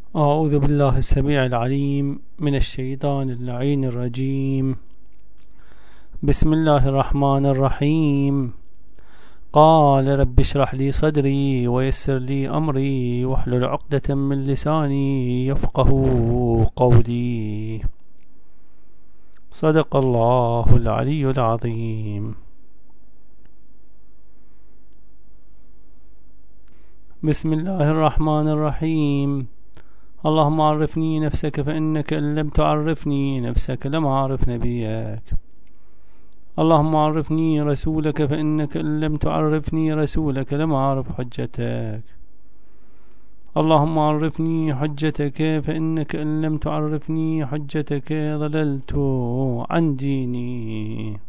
أعوذ بالله السميع العليم من الشيطان اللعين الرجيم. بسم الله الرحمن الرحيم. قال رب اشرح لي صدري ويسر لي أمري واحلل عقدة من لساني يفقه قولي. صدق الله العلي العظيم. بسم الله الرحمن الرحيم. اللهم عرفني نفسك فإنك إن لم تعرفني نفسك لم أعرف نبيك. اللهم عرفني رسولك فإنك إن لم تعرفني رسولك لم أعرف حجتك. اللهم عرفني حجتك فإنك إن لم تعرفني حجتك ضللت عن ديني.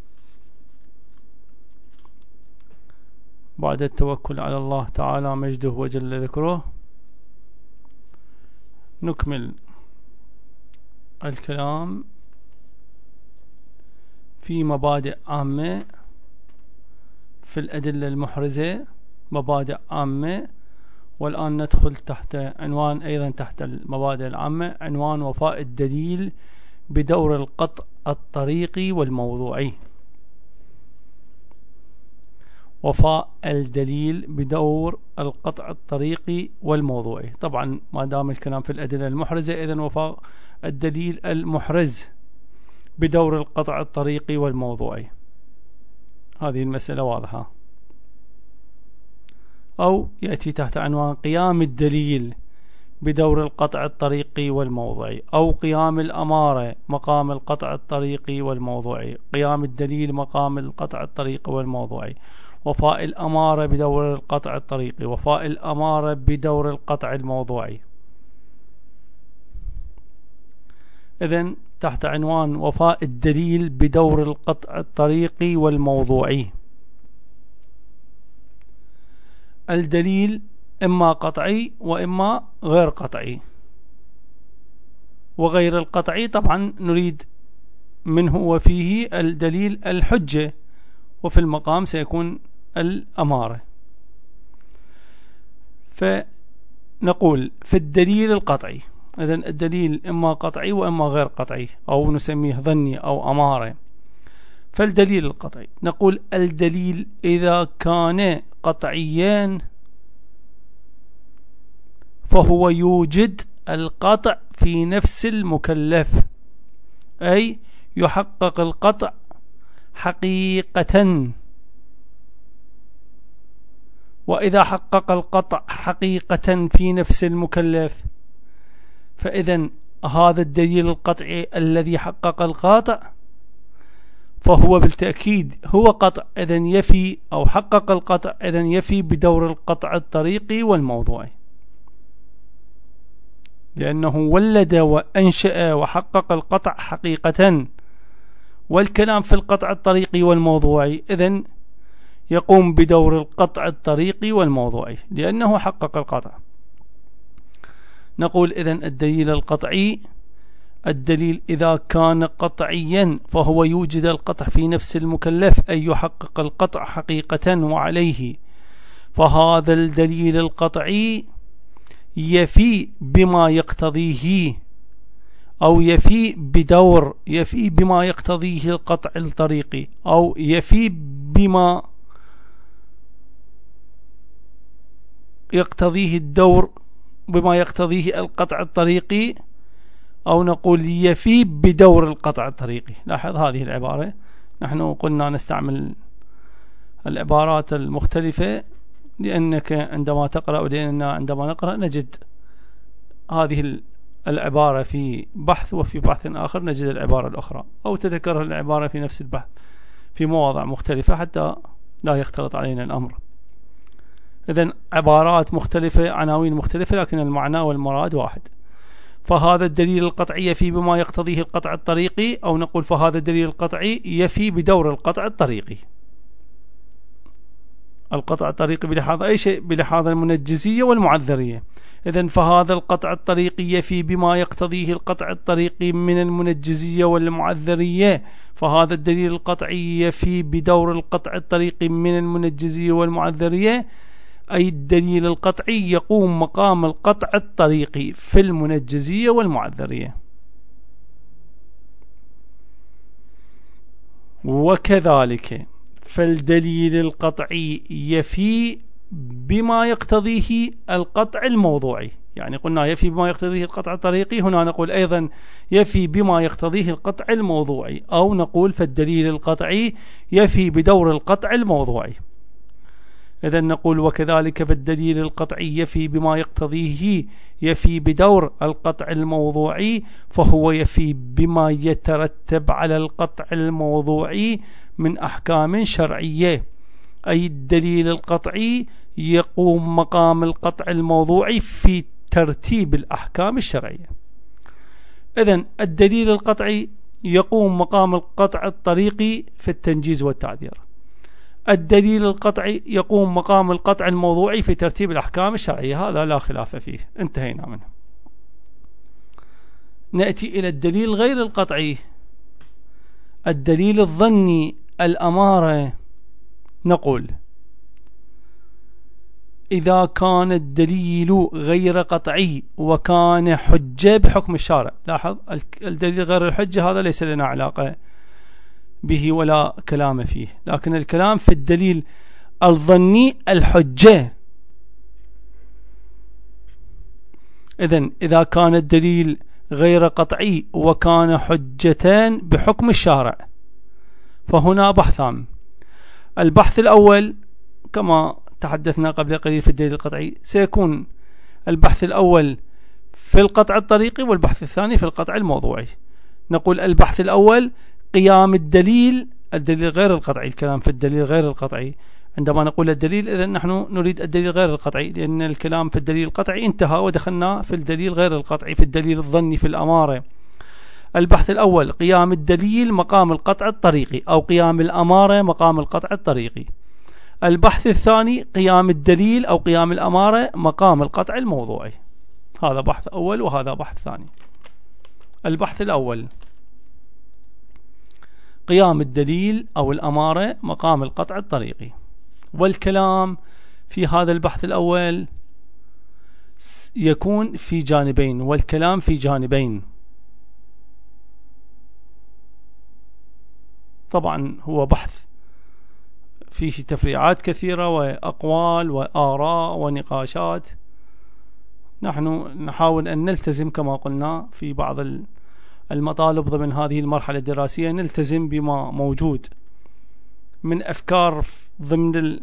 بعد التوكل على الله تعالى مجده وجل ذكره، نكمل الكلام في مبادئ عامة في الأدلة المحرزة، مبادئ عامة. والآن ندخل تحت عنوان أيضا تحت المبادئ العامة، عنوان وفاء الدليل بدور القطع الطريقي والموضوعي. وفاء الدليل بدور القطع الطريقي والموضوعي. طبعا ما دام الكلام في الأدلة المحرزة، إذن وفاء الدليل المحرز بدور القطع الطريقي والموضوعي. هذه المسألة واضحة. أو يأتي تحت عنوان قيام الدليل بدور القطع الطريقي والموضوعي، أو قيام الأمارة مقام القطع الطريقي والموضوعي، قيام الدليل مقام القطع الطريقي والموضوعي. وفاء الأمارة بدور القطع الطريقي، وفاء الأمارة بدور القطع الموضوعي. إذن تحت عنوان وفاء الدليل بدور القطع الطريقي والموضوعي. الدليل إما قطعي وإما غير قطعي. وغير القطعي طبعا نريد منه وفيه الدليل الحجة، وفي المقام سيكون الأمارة. فنقول في الدليل القطعي، إذن الدليل إما قطعي وإما غير قطعي، أو نسميه ظني أو أمارة. فالدليل القطعي نقول الدليل إذا كان قطعيا فهو يوجد القطع في نفس المكلف، أي يحقق القطع حقيقة. وإذا حقق القطع حقيقة في نفس المكلف، فإذن هذا الدليل القطعي الذي حقق القطع فهو بالتأكيد هو قطع، إذن يفي أو حقق القطع، إذن يفي بدور القطع الطريقي والموضوعي، لأنه ولد وأنشأ وحقق القطع حقيقة. والكلام في القطع الطريقي والموضوعي إذن يقوم بدور القطع الطريقي والموضوعي لأنه حقق القطع. نقول إذن الدليل القطعي، الدليل إذا كان قطعيا فهو يوجد القطع في نفس المكلف، أي يحقق القطع حقيقة وعليه. فهذا الدليل القطعي يفي بما يقتضيه، أو يفي بما يقتضيه القطع الطريقي، أو يفي بما يقتضيه الدور، بما يقتضيه القطع الطريقي، أو نقول يفي بدور القطع الطريقي. لاحظ هذه العبارة، نحن قلنا نستعمل العبارات المختلفة لأنك عندما تقرأ، ولأننا عندما نقرأ نجد هذه العبارة في بحث، وفي بحث آخر نجد العبارة الأخرى، أو تتكرر العبارة في نفس البحث في مواضع مختلفة حتى لا يختلط علينا الأمر. إذن عبارات مختلفة، عناوين مختلفة، لكن المعنى والمراد واحد. فهذا الدليل القطعي يفي بما يقتضيه القطع الطريقي، أو نقول فهذا الدليل القطعي يفي بدور القطع الطريقي. القطع الطريقي بلحاظ أي شيء؟ بلحاظ المنجزية والمعذرية. إذن فهذا القطع الطريقي يفي بما يقتضيه القطع الطريقي من المنجزية والمعذرية. فهذا الدليل القطعي يفي بدور القطع الطريقي من المنجزية والمعذرية، أي الدليل القطعي يقوم مقام القطع الطريقي في المنجزية والمعذرية. وكذلك فالدليل القطعي يفي بما يقتضيه القطع الموضوعي، يعني قلنا يفي بما يقتضيه القطع الطريقي، هنا نقول أيضا يفي بما يقتضيه القطع الموضوعي، أو نقول فالدليل القطعي يفي بدور القطع الموضوعي. إذا نقول وكذلك فالدليل القطعي يفي بما يقتضيه يفي بدور القطع الموضوعي، فهو يفي بما يترتب على القطع الموضوعي من أحكام شرعية، أي الدليل القطعي يقوم مقام القطع الموضوعي في ترتيب الأحكام الشرعية. إذن الدليل القطعي يقوم مقام القطع الطريقي في التنجيز والتعذير. الدليل القطعي يقوم مقام القطع الموضوعي في ترتيب الأحكام الشرعية، هذا لا خلاف فيه، انتهينا منه. نأتي إلى الدليل غير القطعي، الدليل الظني الأمارة. نقول إذا كان الدليل غير قطعي وكان حجة بحكم الشارع، لاحظ الدليل غير الحجة هذا ليس لنا علاقة به ولا كلام فيه، لكن الكلام في الدليل الظني الحجة. إذن إذا كان الدليل غير قطعي وكان حجتان بحكم الشارع فهنا بحثان. البحث الأول كما تحدثنا قبل قليل في الدليل القطعي سيكون البحث الأول في القطع الطريقي والبحث الثاني في القطع الموضوعي. نقول البحث الأول قيام الدليل غير القطعي، الكلام في الدليل غير القطعي. عندما نقول الدليل إذن نحن نريد الدليل غير القطعي، لأن الكلام في الدليل القطعي انتهى ودخلنا في الدليل غير القطعي في الدليل الظني في الأمارة. البحث الأول قيام الدليل مقام القطع الطريقي، أو قيام الأمارة مقام القطع الطريقي. البحث الثاني قيام الدليل أو قيام الأمارة مقام القطع الموضوعي. هذا بحث أول وهذا بحث ثاني. البحث الأول قيام الدليل أو الأمارة مقام القطع الطريقي، والكلام في هذا البحث الأول يكون في جانبين، والكلام في جانبين. طبعا هو بحث فيه تفريعات كثيرة وأقوال وآراء ونقاشات، نحن نحاول أن نلتزم كما قلنا في بعض المطالب ضمن هذه المرحلة الدراسية، نلتزم بما موجود من أفكار ضمن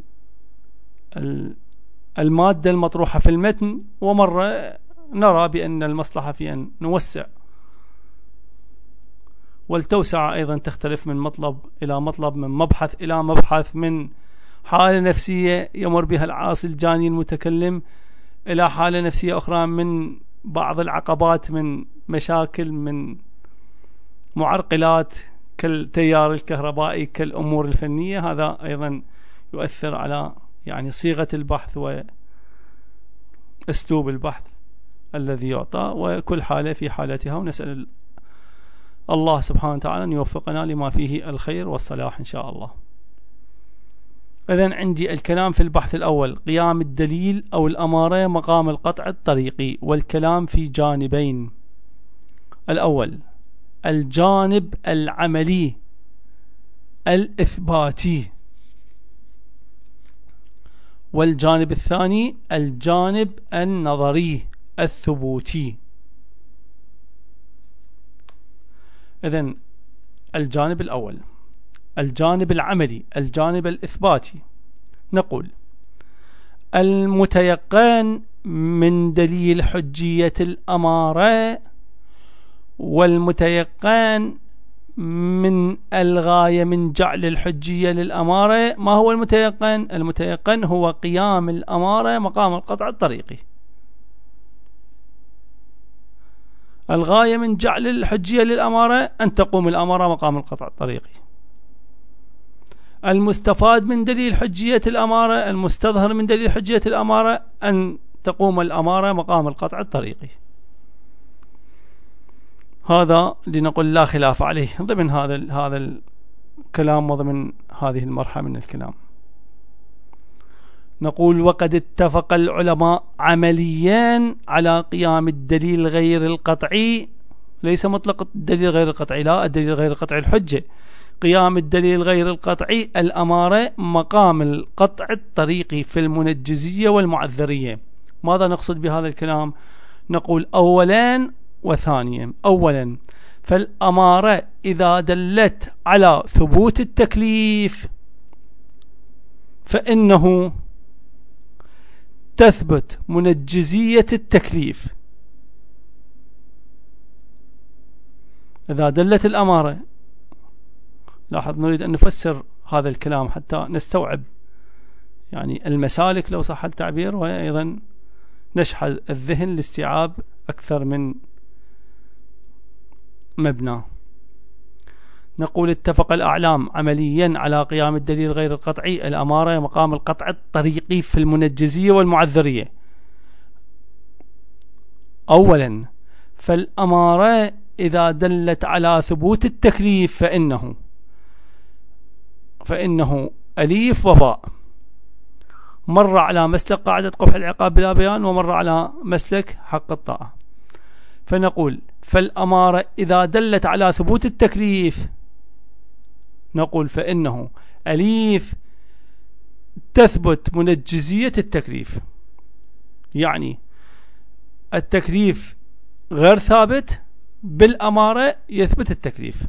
المادة المطروحة في المتن، ومرة نرى بأن المصلحة في أن نوسع، والتوسعة أيضا تختلف من مطلب إلى مطلب، من مبحث إلى مبحث، من حالة نفسية يمر بها العاصي الجاني المتكلم إلى حالة نفسية أخرى، من بعض العقبات، من مشاكل، من معرقلات كالتيار الكهربائي، كالأمور الفنية. هذا أيضا يؤثر على يعني صيغة البحث وأسلوب البحث الذي يعطى، وكل حالة في حالتها، ونسأل الله سبحانه وتعالى أن يوفقنا لما فيه الخير والصلاح إن شاء الله. إذن عندي الكلام في البحث الأول قيام الدليل أو الأمارة مقام القطع الطريقي، والكلام في جانبين. الأول الجانب العملي الإثباتي، والجانب الثاني الجانب النظري الثبوتي. إذن الجانب الأول الجانب العملي الجانب الإثباتي، نقول المتيقن من دليل حجية الأمارة والمتيقن من الغاية من جعل الحجية للأمارة. ما هو المتيقن؟ المتيقن هو قيام الأمارة مقام القطع الطريقي. الغاية من جعل الحجية للأمارة أن تقوم الأمارة مقام القطع الطريقي. المستفاد من دليل حجية الأمارة، المستظهر من دليل حجية الأمارة، أن تقوم الأمارة مقام القطع الطريقي. هذا لنقول لا خلاف عليه ضمن هذا الكلام وضمن هذه المرحلة من الكلام. نقول وقد اتفق العلماء عمليا على قيام الدليل غير القطعي، ليس مطلق الدليل غير القطعي، لا، الدليل غير القطعي الحجة، قيام الدليل غير القطعي الأمارة مقام القطع الطريقي في المنجزية والمعذرية. ماذا نقصد بهذا الكلام؟ نقول أولا وثانيا. أولا، فالأمارة إذا دلت على ثبوت التكليف فإنه تثبت منجزية التكليف. إذا دلت الأمارة، لاحظ نريد أن نفسر هذا الكلام حتى نستوعب يعني المسالك لو صح التعبير، وأيضا نشحذ الذهن لاستيعاب أكثر من مبنى. نقول اتفق الأعلام عمليا على قيام الدليل غير القطعي الأمارة مقام القطع الطريقي في المنجزية والمعذرية. أولا، فالأمارة إذا دلت على ثبوت التكليف فإنه أليف وباء، مر على مسلك قاعدة قبح العقاب بلا بيان، ومر على مسلك حق الطاعة. فنقول فالأمارة إذا دلت على ثبوت التكليف نقول فإنه أليف تثبت منجزية التكليف، يعني التكليف غير ثابت، بالأمارة يثبت التكليف.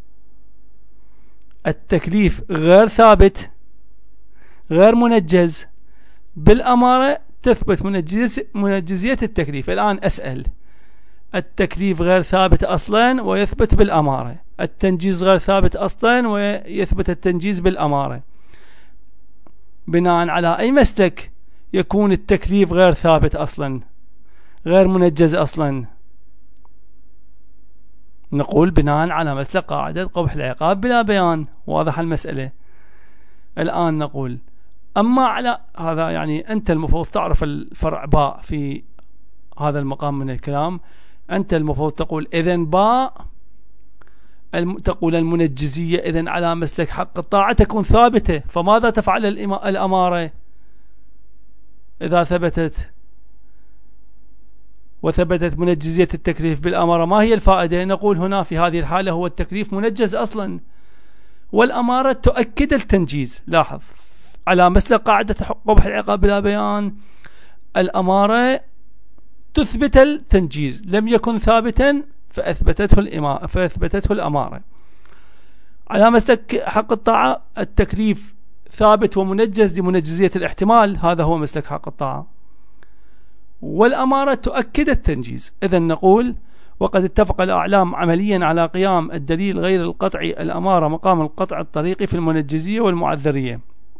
التكليف غير ثابت غير منجز، بالأمارة تثبت منجزية التكليف. الآن أسأل، التكليف غير ثابت أصلا ويثبت بالأمارة، التنجيز غير ثابت أصلا ويثبت التنجيز بالأمارة، بناء على أي مسلك يكون التكليف غير ثابت أصلا غير منجز أصلا؟ نقول بناء على مسلك قاعدة قبح العقاب بلا بيان. واضح المسألة؟ الآن نقول أما على هذا، يعني أنت المفروض تعرف الفرع باء في هذا المقام من الكلام. أنت المفروض تقول إذن باء، تقول المنجزية إذن على مسلك حق الطاعة تكون ثابتة، فماذا تفعل الأمارة إذا ثبتت وثبتت منجزية التكليف بالأمارة؟ ما هي الفائدة؟ نقول هنا في هذه الحالة هو التكليف منجز أصلا، والأمارة تؤكد التنجيز. لاحظ، على مسلك قاعدة قبح العقاب بلا بيان الأمارة تثبت التنجيز، لم يكن ثابتا فأثبتته الأمارة. على مسلك حق الطاعة التكليف ثابت ومنجز لمنجزية الاحتمال، هذا هو مسلك حق الطاعة، والأمارة تؤكد التنجيز. إذن نقول وقد اتفق الأعلام عمليا على قيام الدليل غير القطعي الأمارة مقام القطع الطريقي في المنجزية والمعذرية.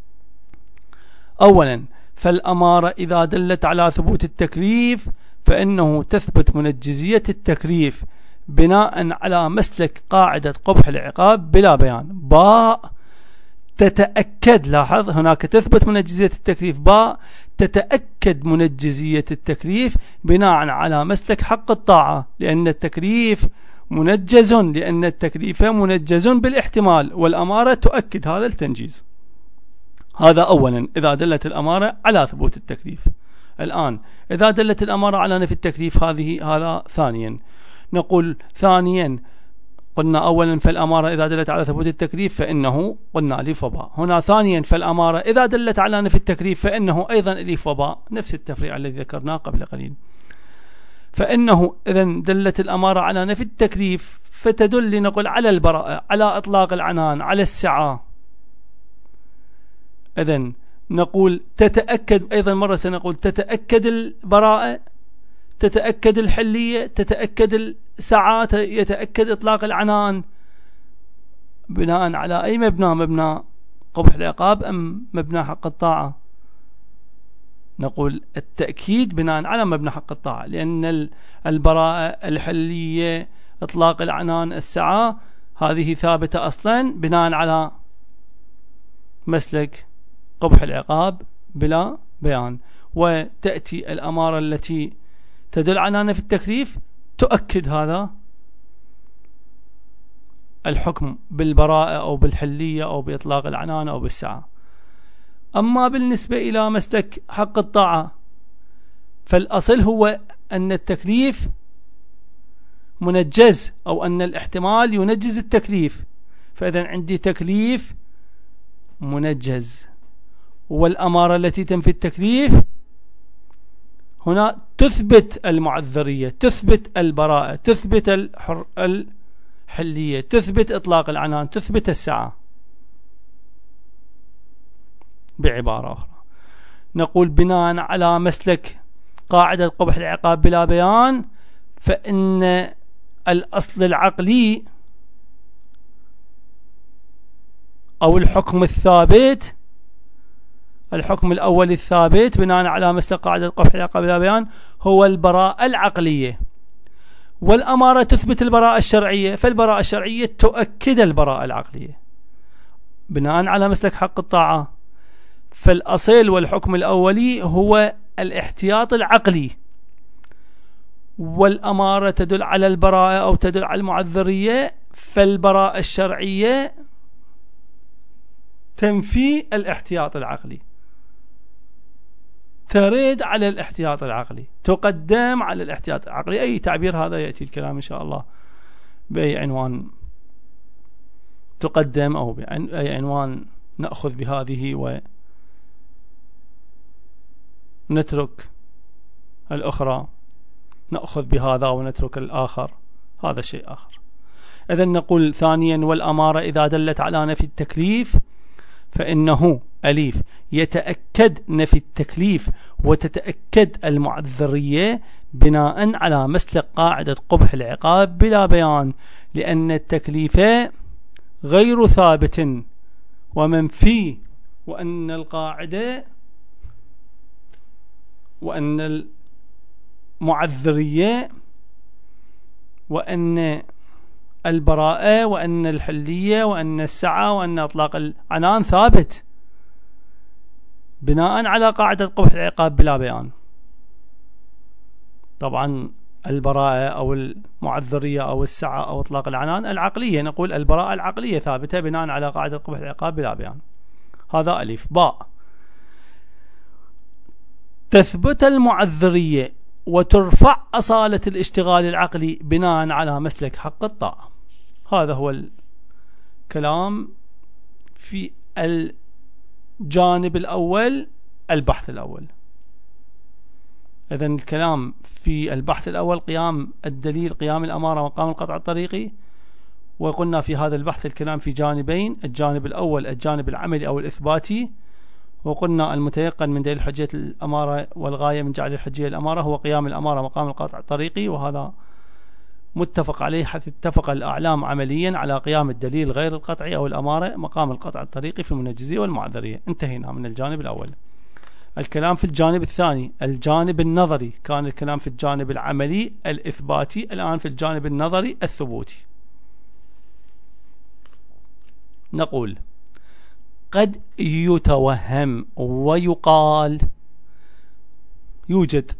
أولا، فالأمارة إذا دلت على ثبوت التكليف فإنه تثبت منجزية التكليف بناء على مسلك قاعدة قبح العقاب بلا بيان. باء تتأكد، لاحظ هناك تثبت منجزية التكليف، باء تتأكد منجزية التكليف بناء على مسلك حق الطاعة، لأن التكليف منجز بالاحتمال، والأمارة تؤكد هذا التنجيز. هذا أولا إذا دلت الأمارة على ثبوت التكليف. الآن إذا دلت الأمارة على نفي التكليف هذا ثانيا. نقول ثانيا، قلنا أولا فالأمارة إذا دلت على ثبوت التكليف فإنه قلنا أليف وباء. هنا ثانيا فالأمارة إذا دلت على نفي التكليف فإنه أيضا أليف وباء، نفس التفريع الذي ذكرناه قبل قليل. فإنه إذن دلت الأمارة على نفي التكليف فتدل لنقول على البراءة، على إطلاق العنان، على السعة. إذن نقول تتأكد، أيضا مرة سنقول تتأكد البراءة، تتأكد الحلية، تتأكد الساعات، يتأكد إطلاق العنان، بناء على أي مبنى؟ مبنى قبح العقاب أم مبنى حق الطاعة؟ نقول التأكيد بناء على مبنى حق الطاعة، لأن البراءة، الحلية، إطلاق العنان، الساعة هذه ثابتة أصلا بناء على مسلك قبح العقاب بلا بيان. وتأتي الأمارة التي تدل على نفي التكليف تؤكد هذا الحكم بالبراءة أو بالحلية أو بإطلاق العنان أو بالسعة. أما بالنسبة إلى مسلك حق الطاعة فالأصل هو أن التكليف منجز، أو أن الاحتمال ينجز التكليف، فإذا عندي تكليف منجز، والأمارة التي تنفي التكليف هنا تثبت المعذرية، تثبت البراءة، تثبت الحلية، تثبت إطلاق العنان، تثبت السعة. بعبارة أخرى نقول بناء على مسلك قاعدة قبح العقاب بلا بيان، فإن الأصل العقلي أو الحكم الثابت، الحكم الأول الثابت بناء على مسلك قاعدة قبح العقاب بلا بيان هو البراءة العقلية، والأمارة تثبت البراءة الشرعية، فالبراءة الشرعية تؤكد البراءة العقلية. بناء على مسلك حق الطاعة فالأصل والحكم الأولي هو الاحتياط العقلي، والأمارة تدل على البراءة أو تدل على المعذرية، فالبراءة الشرعية تنفي الاحتياط العقلي، ترد على الاحتياط العقلي، تقدم على الاحتياط العقلي. أي تعبير هذا يأتي الكلام إن شاء الله بأي عنوان تقدم أو بأي عنوان نأخذ بهذه ونترك الأخرى، نأخذ بهذا ونترك الآخر، هذا شيء آخر. إذن نقول ثانيا والأمارة إذا دلت على نفي التكليف فإنه أليف يتأكد نفي التكليف وتتأكد المعذرية بناء على مسلك قاعدة قبح العقاب بلا بيان، لأن التكليف غير ثابت ومنفي، وأن القاعدة وأن المعذرية وأن البراءة وأن الحلية وأن السعة وأن إطلاق العنان ثابت بناء على قاعدة قبح العقاب بلا بيان. طبعا البراءة أو المعذرية أو السعة أو إطلاق العنان العقلية، نقول البراءة العقلية ثابتة بناء على قاعدة قبح العقاب بلا بيان. هذا ألف. باء تثبت المعذرية وترفع أصالة الاشتغال العقلي بناء على مسلك حق الطاعة. هذا هو الكلام في الجانب الأول، البحث الأول. إذن الكلام في البحث الأول قيام الدليل، قيام الأمارة، مقام القطع الطريقي. وقلنا في هذا البحث الكلام في جانبين، الجانب الأول الجانب العملي أو الإثباتي، وقلنا المتيقن من دليل حجية الأمارة والغاية من جعل الحجية الأمارة هو قيام الأمارة مقام القطع الطريقي، وهذا متفق عليه حيث اتفق الأعلام عمليا على قيام الدليل غير القطعي أو الأمارة مقام القطع الطريقي في المنجزية والمعذرية. انتهينا من الجانب الأول. الكلام في الجانب الثاني الجانب النظري، كان الكلام في الجانب العملي الإثباتي، الآن في الجانب النظري الثبوتي. نقول قد يتوهم ويقال، يوجد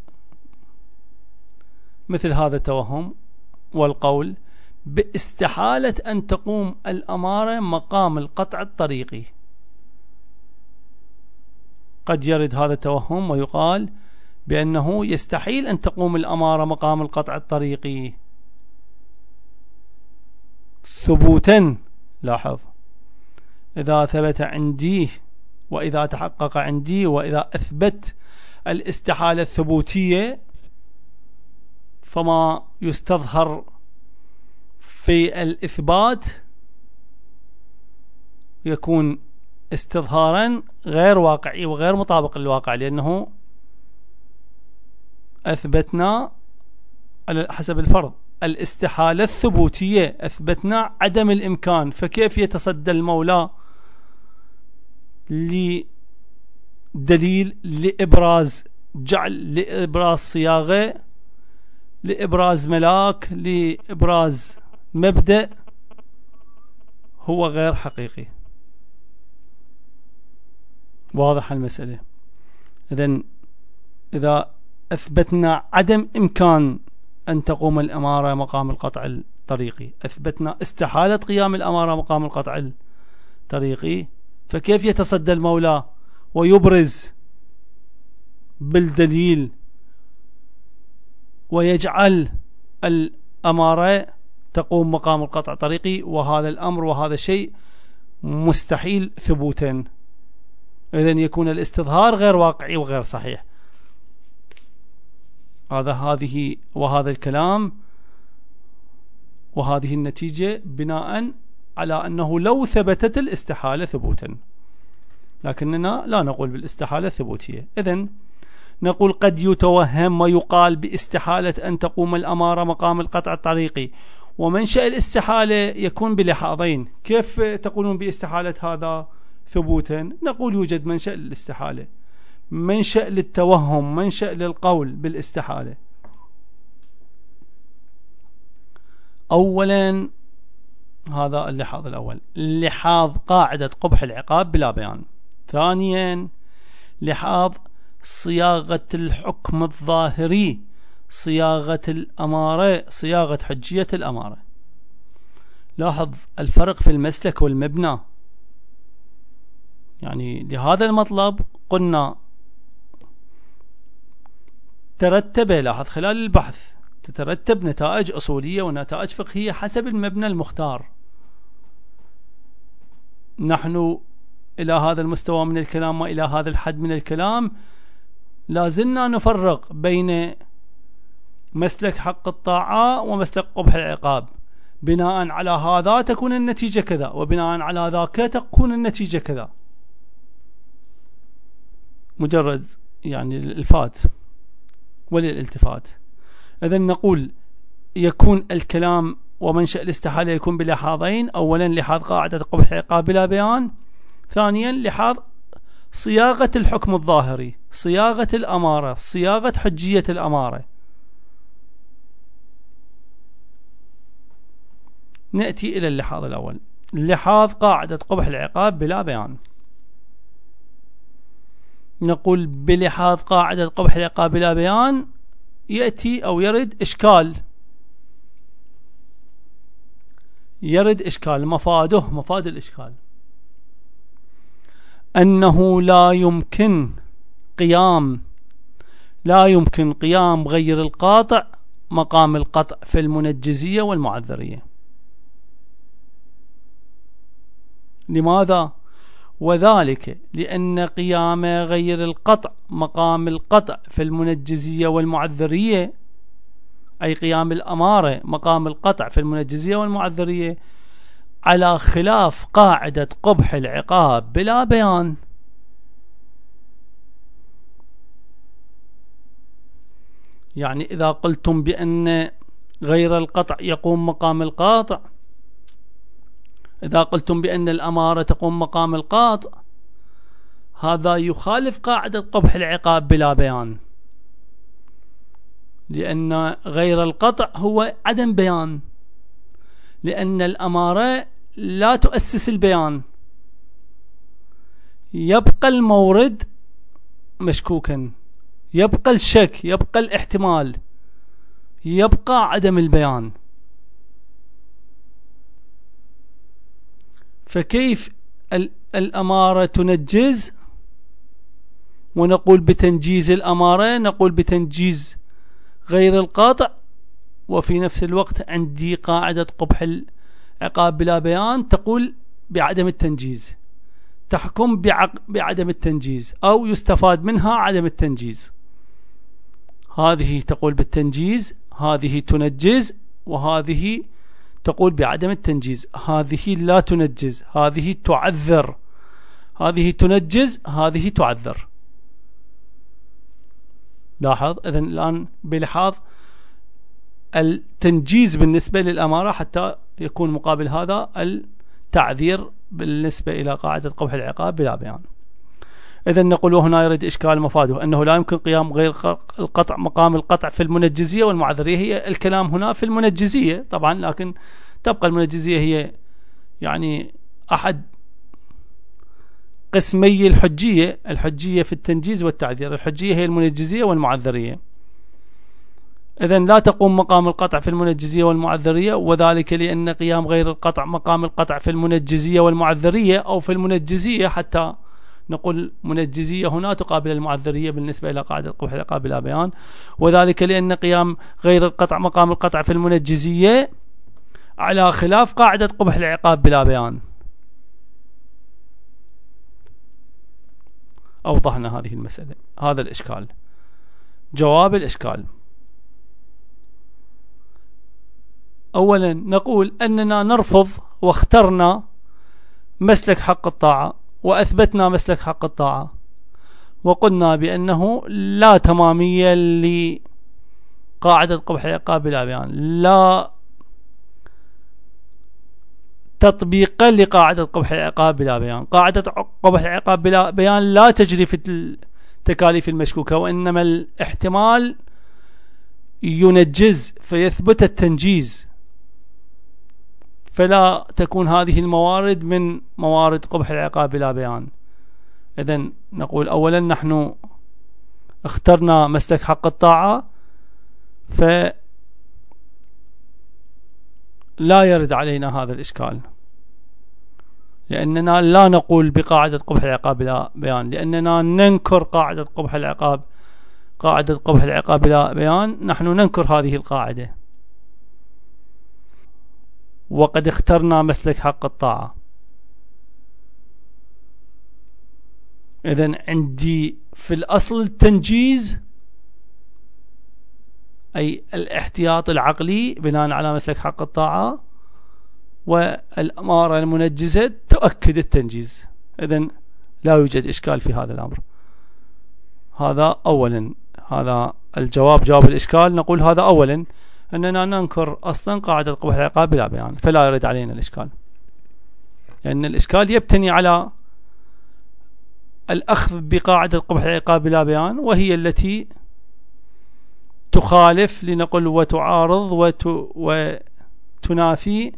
مثل هذا التوهم والقول باستحالة أن تقوم الأمارة مقام القطع الطريقي. قد يرد هذا التوهم ويقال بأنه يستحيل أن تقوم الأمارة مقام القطع الطريقي ثبوتا. لاحظ، إذا ثبت عندي وإذا تحقق عندي وإذا أثبت الاستحالة الثبوتية، فما يستظهر في الإثبات يكون استظهارا غير واقعي وغير مطابق للواقع، لأنه أثبتنا على حسب الفرض الاستحالة الثبوتية، أثبتنا عدم الإمكان، فكيف يتصدى المولى لدليل لإبراز جعل، لإبراز صياغة، لإبراز ملاك، لإبراز مبدأ هو غير حقيقي؟ واضح المسألة. إذا أثبتنا عدم إمكان أن تقوم الأمارة مقام القطع الطريقي، أثبتنا استحالة قيام الأمارة مقام القطع الطريقي، فكيف يتصدى المولى ويبرز بالدليل ويجعل الأمارة تقوم مقام القطع الطريقي، وهذا الأمر وهذا شيء مستحيل ثبوتا. إذن يكون الاستظهار غير واقعي وغير صحيح. وهذا الكلام وهذه النتيجة بناء على أنه لو ثبتت الاستحالة ثبوتا، لكننا لا نقول بالاستحالة ثبوتية. إذن نقول قد يتوهم ويقال باستحالة أن تقوم الأمارة مقام القطع الطريقي، ومنشأ الاستحالة يكون بلحاظين. كيف تقولون باستحالة هذا ثبوتا؟ نقول يوجد منشأ للاستحالة، منشأ للتوهم، منشأ للقول بالاستحالة. أولا هذا اللحاظ الأول، لحاظ قاعدة قبح العقاب بلا بيان. ثانيا لحاظ صياغة الحكم الظاهري، صياغة الأمارة، صياغة حجية الأمارة. لاحظ الفرق في المسلك والمبنى. يعني لهذا المطلب قلنا ترتب، لاحظ خلال البحث تترتب نتائج أصولية ونتائج فقهية حسب المبنى المختار. نحن إلى هذا المستوى من الكلام وإلى هذا الحد من الكلام لازلنا نفرق بين مسلك حق الطاعة ومسلك قبح العقاب. بناء على هذا تكون النتيجة كذا، وبناء على ذاك تكون النتيجة كذا. مجرد يعني الإلفات وللالتفات. إذن نقول يكون الكلام ومنشأ الاستحالة يكون بلحاظين. أولا لحاظ قاعدة قبح العقاب بلا بيان. ثانيا لحاظ صياغة الحكم الظاهري، صياغة الأمارة، صياغة حجية الأمارة. نأتي إلى اللحاظ الأول، لحاظ قاعدة قبح العقاب بلا بيان. نقول بلحاظ قاعدة قبح العقاب بلا بيان يأتي أو يرد إشكال. مفاد الإشكال أنه لا يمكن قيام غير القاطع مقام القطع في المنجزية والمعذرية. لماذا؟ وذلك لأن قيام غير القطع مقام القطع في المنجزية والمعذرية، أي قيام الأمارة مقام القطع في المنجزية والمعذرية، على خلاف قاعدة قبح العقاب بلا بيان. يعني إذا قلتم بأن غير القطع يقوم مقام القاطع، إذا قلتم بأن الأمارة تقوم مقام القاطع، هذا يخالف قاعدة قبح العقاب بلا بيان، لأن غير القطع هو عدم بيان، لأن الأمارة لا تؤسس البيان، يبقى المورد مشكوكا، يبقى الشك، يبقى الاحتمال، يبقى عدم البيان. فكيف الأمارة تنجز ونقول بتنجيز الأمارة، نقول بتنجيز غير القاطع، وفي نفس الوقت عندي قاعدة قبح العقاب بلا بيان تقول بعدم التنجيز، تحكم بعدم التنجيز أو يستفاد منها عدم التنجيز. هذه تقول بالتنجيز، هذه تنجز، وهذه تقول بعدم التنجيز. هذه لا تنجز، هذه تعذر، هذه تنجز، هذه تعذر. لاحظ إذن الآن بلحاظ التنجيز بالنسبة للأمارة حتى يكون مقابل هذا التعذير بالنسبة إلى قاعدة قبح العقاب بلا بيان. إذن نقول وهنا يرد إشكال مفاده أنه لا يمكن قيام غير القطع مقام القطع في المنجزية والمعذرية. هي الكلام هنا في المنجزية طبعا، لكن تبقى المنجزية هي يعني أحد قسمي الحجية، الحجية في التنجيز والتعذير. الحجية هي المنجزية والمعذرية. إذن لا تقوم مقام القطع في المنجزية والمعذرية، وذلك لأن قيام غير القطع مقام القطع في المنجزية والمعذرية أو في المنجزية حتى نقول منجزية هنا تقابل المعذرية بالنسبة إلى قاعدة قبح العقاب بلا بيان، وذلك لأن قيام غير القطع مقام القطع في المنجزية على خلاف قاعدة قبح العقاب بلا بيان. أوضحنا هذه المسألة. هذا الإشكال. جواب الإشكال: أولا نقول أننا نرفض واخترنا مسلك حق الطاعة وأثبتنا مسلك حق الطاعة، وقلنا بأنه لا تمامية لقاعدة قبح العقاب بلا بيان، لا تطبيقا لقاعدة قبح العقاب بلا بيان. قاعدة قبح العقاب بلا بيان لا تجري في التكاليف المشكوكة، وإنما الاحتمال ينجز فيثبت التنجيز، فلا تكون هذه الموارد من موارد قبح العقاب بلا بيان. إذن نقول أولا نحن اخترنا مسلك حق الطاعة، فلا يرد علينا هذا الإشكال، لأننا لا نقول بقاعدة قبح العقاب بلا بيان، لأننا ننكر قاعدة قبح العقاب. قاعدة قبح العقاب بلا بيان نحن ننكر هذه القاعدة، وقد اخترنا مسلك حق الطاعة. إذن عندي في الأصل التنجيز، أي الاحتياط العقلي بناء على مسلك حق الطاعة، والأمارة المنجزة تؤكد التنجيز. إذن لا يوجد إشكال في هذا الأمر. هذا أولا، هذا الجواب، جواب الإشكال. نقول هذا أولا أننا ننكر أصلا قاعدة قبح العقاب بلا بيان، فلا يرد علينا الإشكال، لأن الإشكال يبتني على الأخذ بقاعدة قبح العقاب بلا بيان، وهي التي تخالف لنقل وتعارض وتنافي،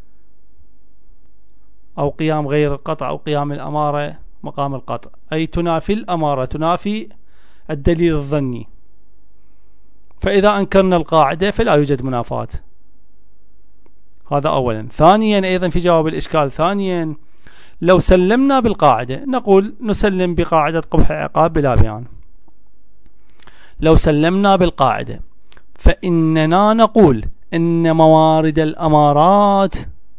أو قيام غير القطع أو قيام الأمارة مقام القطع، أي تنافي الأمارة، تنافي الدليل الظني. فإذا أنكرنا القاعدة فلا يوجد منافاة. هذا أولا. ثانيا أيضا في جواب الإشكال، ثانيا لو سلمنا بالقاعدة، نقول نسلم بقاعدة قبح العقاب بلا بيان. لو سلمنا بالقاعدة فإننا نقول إن موارد الأمارات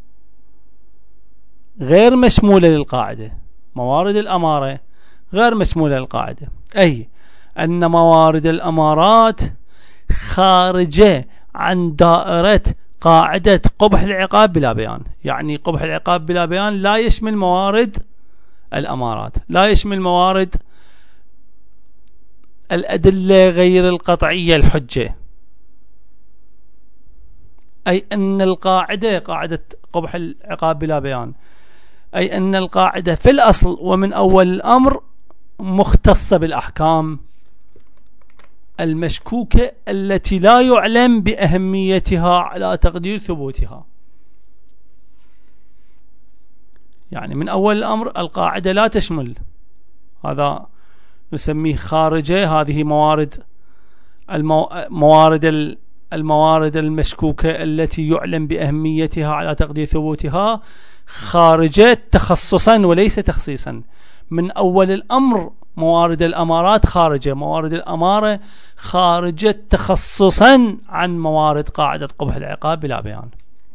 غير مشمولة للقاعدة. موارد الأمارة غير مشمولة للقاعدة، أي أن موارد الأمارات خارجة عن دائرة قاعدة قبح العقاب بلا بيان. يعني قبح العقاب بلا بيان لا يشمل موارد الأمارات، لا يشمل موارد الأدلة غير القطعية الحجة، أي أن القاعدة، قاعدة قبح العقاب بلا بيان، أي أن القاعدة في الأصل ومن أول الأمر مختصة بالأحكام المشكوكة التي لا يعلم بأهميتها على تقدير ثبوتها. يعني من أول الأمر القاعدة لا تشمل، هذا نسميه خارجة. هذه الموارد المشكوكة التي يعلم بأهميتها على تقدير ثبوتها خارجة تخصصا وليس تخصيصا. من أول الأمر موارد الأمارات خارجة، موارد الأمارة خارجة تخصصا عن موارد قاعدة قبح العقاب بلا بيان.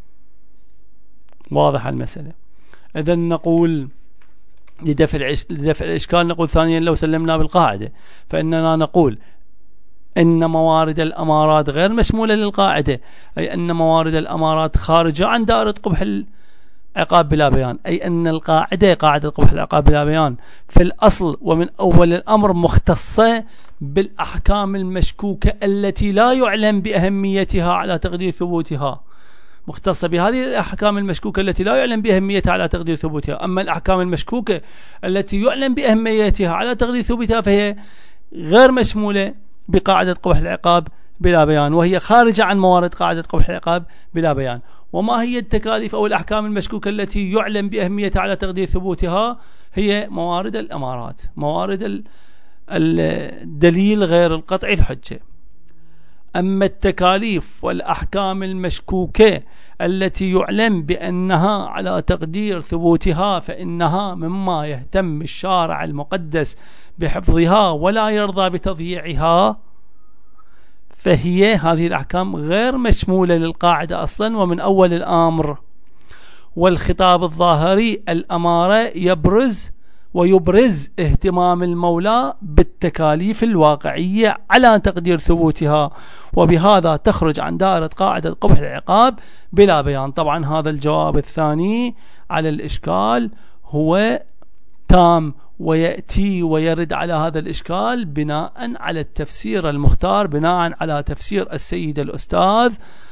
واضح المسألة. إذن نقول لدفع الإشكال، نقول ثانيا لو سلمنا بالقاعدة فإننا نقول إن موارد الأمارات غير مشمولة للقاعدة، أي أن موارد الأمارات خارجة عن دائرة قبح العقاب بلا بيان، أي أن القاعدة، قاعدة قبح العقاب بلا بيان، في الأصل ومن أول الأمر مختصة بالأحكام المشكوكة التي لا يعلم بأهميتها على تقدير ثبوتها، مختصة بهذه الأحكام المشكوكة التي لا يعلم بأهميتها على تقدير ثبوتها. أما الأحكام المشكوكة التي يعلم بأهميتها على تقدير ثبوتها فهي غير مشمولة بقاعدة قبح العقاب بلا بيان، وهي خارجة عن موارد قاعدة قبح العقاب بلا بيان. وما هي التكاليف أو الأحكام المشكوكة التي يعلم بأهميتها على تقدير ثبوتها؟ هي موارد الأمارات، موارد الدليل غير القطعي الحجة. أما التكاليف والأحكام المشكوكة التي يعلم بأنها على تقدير ثبوتها فإنها مما يهتم الشارع المقدس بحفظها ولا يرضى بتضييعها، فهي هذه الأحكام غير مشمولة للقاعدة أصلا ومن أول الأمر. والخطاب الظاهري الأمارة يبرز اهتمام المولى بالتكاليف الواقعية على تقدير ثبوتها، وبهذا تخرج عن دائرة قاعدة قبح العقاب بلا بيان. طبعا هذا الجواب الثاني على الإشكال هو تام، ويأتي ويرد على هذا الإشكال بناء على التفسير المختار، بناء على تفسير السيد الأستاذ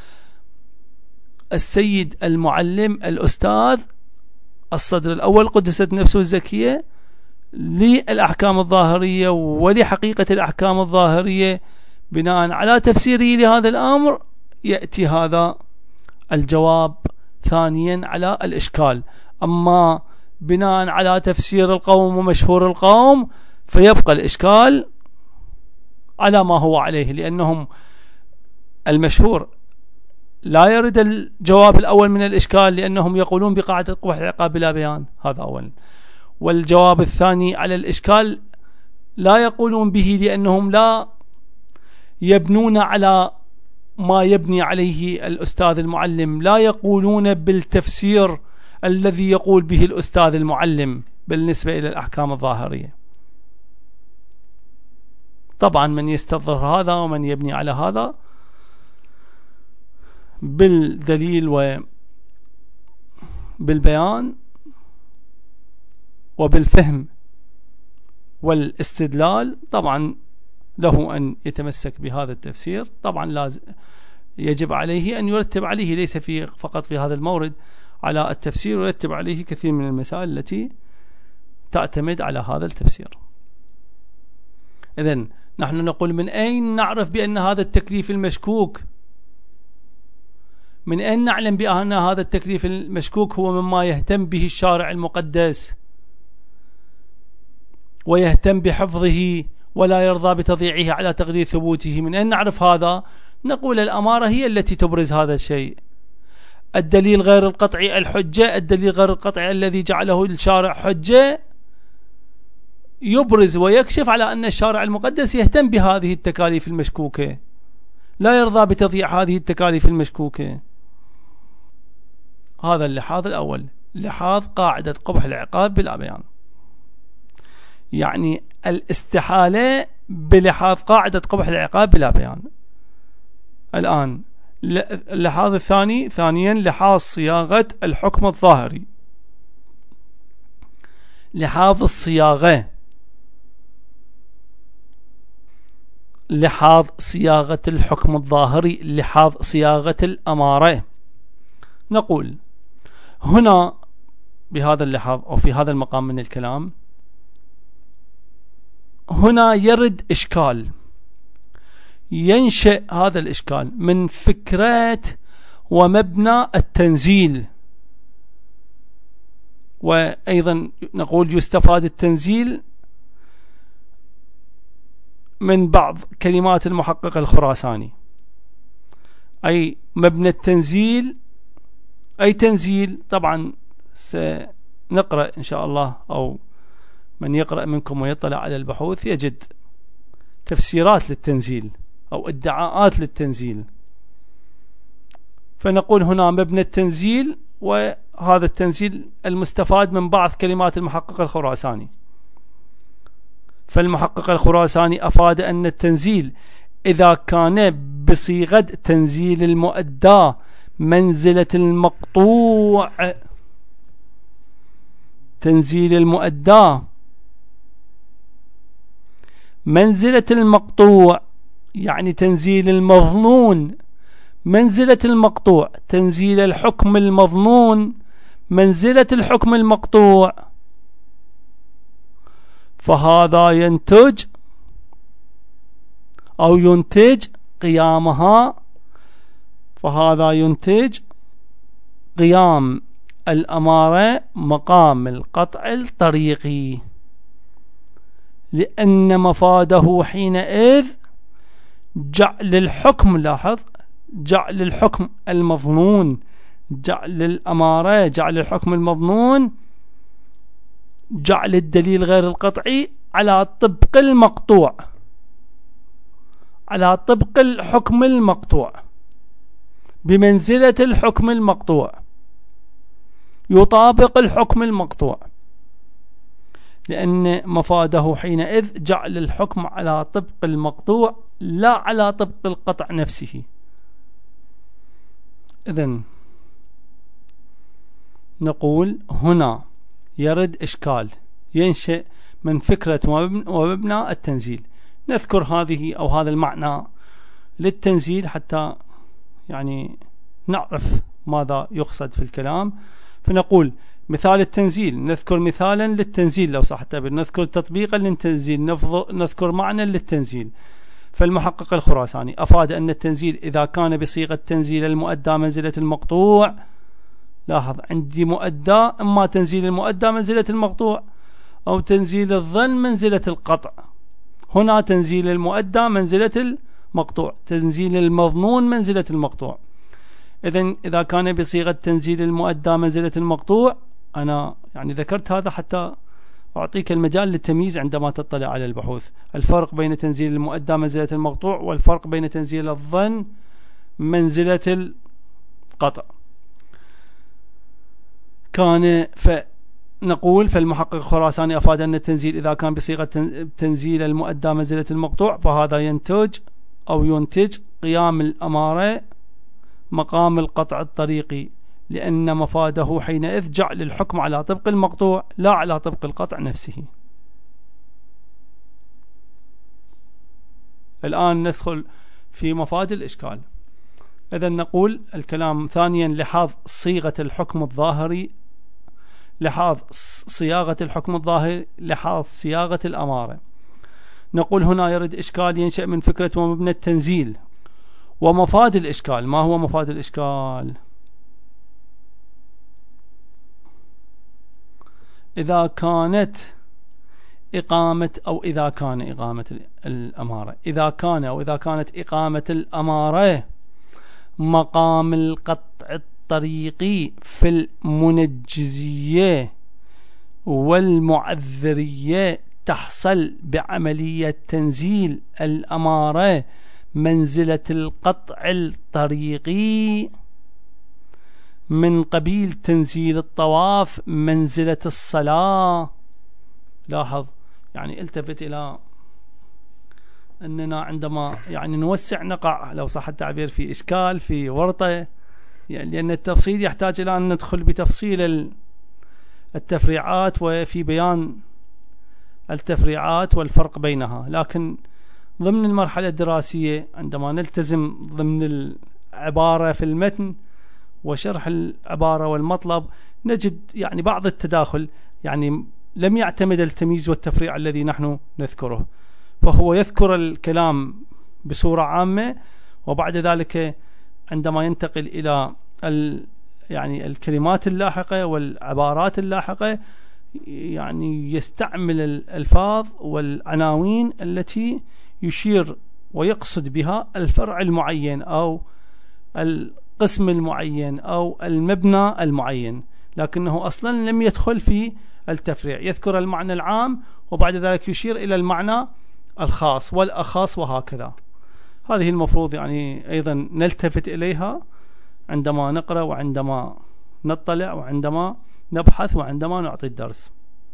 السيد المعلم الأستاذ الصدر الأول قدست نفسه الزكية للأحكام الظاهرية ولحقيقة الأحكام الظاهرية. بناء على تفسيره لهذا الأمر يأتي هذا الجواب ثانيا على الإشكال. أما بناء على تفسير القوم ومشهور القوم فيبقى الإشكال على ما هو عليه، لأنهم المشهور لا يرد الجواب الأول من الإشكال لأنهم يقولون بقاعدة قبح العقاب بلا بيان، هذا أولا. والجواب الثاني على الإشكال لا يقولون به لأنهم لا يبنون على ما يبني عليه الأستاذ المعلم، لا يقولون بالتفسير الذي يقول به الأستاذ المعلم بالنسبة إلى الأحكام الظاهرية. طبعا من يستظهر هذا ومن يبني على هذا بالدليل وبالبيان وبالفهم والاستدلال طبعا له أن يتمسك بهذا التفسير. طبعا لازم يجب عليه أن يرتب عليه، ليس فقط في هذا المورد على التفسير، ويرتب عليه كثير من المسائل التي تعتمد على هذا التفسير. إذن نحن نقول من أين نعرف بأن هذا التكليف المشكوك، من أين نعلم بأن هذا التكليف المشكوك هو مما يهتم به الشارع المقدس ويهتم بحفظه ولا يرضى بتضييعه على تقدير ثبوته؟ من أين نعرف هذا؟ نقول الأمارة هي التي تبرز هذا الشيء. الدليل غير القطعي الحجة، الدليل غير القطعي الذي جعله الشارع حجة يبرز ويكشف على أن الشارع المقدس يهتم بهذه التكاليف المشكوكة، لا يرضى بتضييع هذه التكاليف المشكوكة. هذا اللحاظ الأول، لحاظ قاعدة قبح العقاب بلا بيان، يعني الاستحالة بلحاظ قاعدة قبح العقاب بلا بيان. الآن اللحاظ الثاني، ثانيا لحاظ صياغة الحكم الظاهري. لحاظ الصياغة، لحاظ صياغة الحكم الظاهري، لحاظ صياغة الأمارة. نقول هنا بهذا اللحاظ أو في هذا المقام من الكلام هنا يرد إشكال، ينشأ هذا الإشكال من فكرة ومبنى التنزيل، وأيضا نقول يستفاد التنزيل من بعض كلمات المحقق الخراساني، أي مبنى التنزيل أي تنزيل. طبعا سنقرأ إن شاء الله، أو من يقرأ منكم ويطلع على البحوث يجد تفسيرات للتنزيل أو ادعاءات للتنزيل. فنقول هنا مبنى التنزيل، وهذا التنزيل المستفاد من بعض كلمات المحقق الخراساني. فالمحقق الخراساني أفاد أن التنزيل إذا كان بصيغة تنزيل المؤدى منزلة المقطوع، تنزيل المؤدى منزلة المقطوع، يعني تنزيل المظنون منزلة المقطوع، تنزيل الحكم المظنون منزلة الحكم المقطوع، فهذا ينتج أو ينتج قيامها، فهذا ينتج قيام الأمارة مقام القطع الطريقي، لأن مفاده حينئذ جعل الحكم، لاحظ، جعل الحكم المظنون، جعل الأمارة، جعل الحكم المظنون، جعل الدليل غير القطعي على طبق المقطوع، على طبق الحكم المقطوع، بمنزلة الحكم المقطوع، يطابق الحكم المقطوع، لأن مفاده حينئذ جعل الحكم على طبق المقطوع لا على طبق القطع نفسه. إذن نقول هنا يرد إشكال ينشئ من فكرة ومبنى التنزيل. نذكر هذه أو هذا المعنى للتنزيل حتى يعني نعرف ماذا يقصد في الكلام. فنقول مثال التنزيل، نذكر مثالا للتنزيل لو صح التعبير، نذكر تطبيقا للتنزيل، نذكر معنى للتنزيل. فالمحقق الخراساني أفاد أن التنزيل إذا كان بصيغة تنزيل المؤدى منزلة المقطوع، لاحظ عندي مؤدى، إما تنزيل المؤدى منزلة المقطوع أو تنزيل الظن منزلة القطع. هنا تنزيل المؤدى منزلة المقطوع، تنزيل المظنون منزلة المقطوع. إذن إذا كان بصيغة تنزيل المؤدى منزلة المقطوع، أنا يعني ذكرت هذا حتى أعطيك المجال للتمييز عندما تطلع على البحوث، الفرق بين تنزيل المؤدى منزلة المقطوع والفرق بين تنزيل الظن منزلة القطع. كان فنقول فالمحقق الخراساني أفاد أن التنزيل إذا كان بصيغة تنزيل المؤدى منزلة المقطوع، فهذا ينتج أو ينتج قيام الأمارة مقام القطع الطريقي، لأن مفاده حينئذ جعل الحكم على طبق المقطوع لا على طبق القطع نفسه. الآن ندخل في مفاد الإشكال. إذن نقول الكلام ثانيا لحاظ صيغة الحكم الظاهري، لحاظ صياغة الحكم الظاهري، لحاظ صياغة الأمارة. نقول هنا يرد إشكال ينشأ من فكرة ومبنى التنزيل. ومفاد الإشكال، ما هو مفاد الإشكال؟ إذا كانت إقامة أو إذا كان إقامة الأمارة، إذا كان أو إذا كانت إقامة الأمارة مقام القطع الطريقي في المنجزية والمعذرية، تحصل بعملية تنزيل الأمارة منزلة القطع الطريقي من قبيل تنزيل الطواف منزلة الصلاة. لاحظ يعني التفت إلى أننا عندما يعني نوسع نقع لو صح التعبير في إشكال في ورطة، يعني لأن التفصيل يحتاج إلى أن ندخل بتفصيل التفريعات وفي بيان التفريعات والفرق بينها. لكن ضمن المرحلة الدراسية عندما نلتزم ضمن العبارة في المتن وشرح العبارة والمطلب نجد يعني بعض التداخل، يعني لم يعتمد التمييز والتفريع الذي نحن نذكره، فهو يذكر الكلام بصورة عامة، وبعد ذلك عندما ينتقل إلى يعني الكلمات اللاحقة والعبارات اللاحقة يعني يستعمل الألفاظ والعناوين التي يشير ويقصد بها الفرع المعين أو القسم المعين أو المبنى المعين، لكنه أصلا لم يدخل في التفريع، يذكر المعنى العام وبعد ذلك يشير إلى المعنى الخاص والأخاص وهكذا. هذه المفروض يعني أيضا نلتفت إليها عندما نقرأ وعندما نطلع وعندما نبحث وعندما نعطي الدرس.